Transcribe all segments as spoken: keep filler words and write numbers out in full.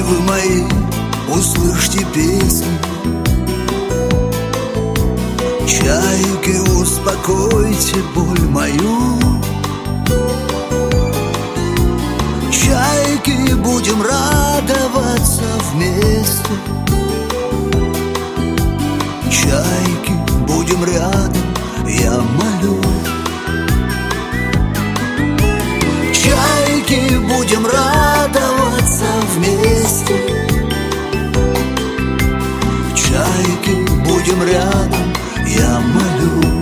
вы мои, услышьте песню. Чайки, успокойте боль мою. Чайки, будем радоваться вместе. Чайки, будем рядом, я молю. Чайки, будем радоваться вместе. Чайки, будем рядом, я молю.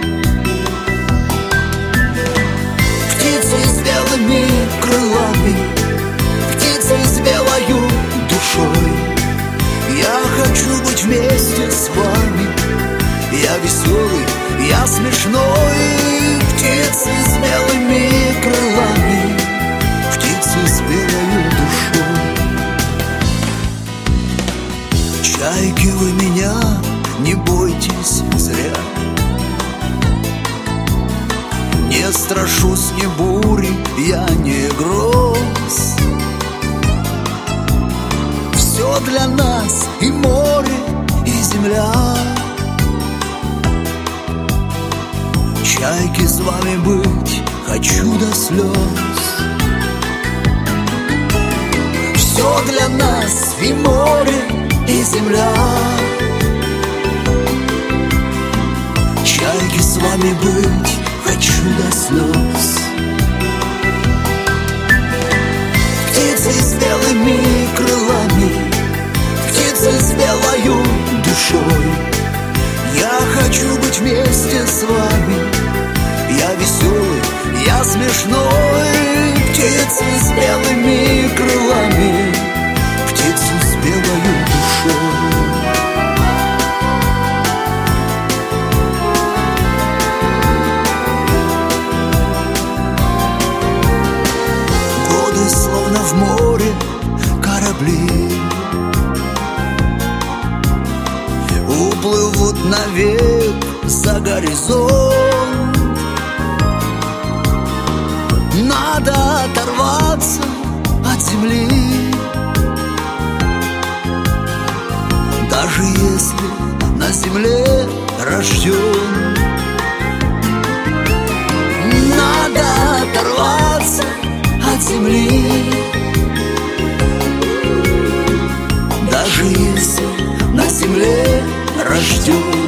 Птицы с белыми крылами, птицы с белою душой, я хочу быть вместе с вами. Я веселый, я смешной. Птицы с белыми крылами, птицы с белою душой. Чайки, вы меня не бойтесь зря. Не страшусь ни бури, я не гроз. Все для нас, и море, и земля. Чайки, с вами быть хочу до слез. Все для нас, и море, и земля. Чайки, с вами быть хочу до слез. Птицы с белыми крылами, птицы с белою душой, я хочу быть вместе с вами. Я веселый, я смешной. Птицы с белыми крылами, птицы с белою душой. Годы словно в море корабли, уплывут навек за горизонт. Надо оторваться от земли, даже если на земле рожден. Надо оторваться от земли, даже если на земле рожден.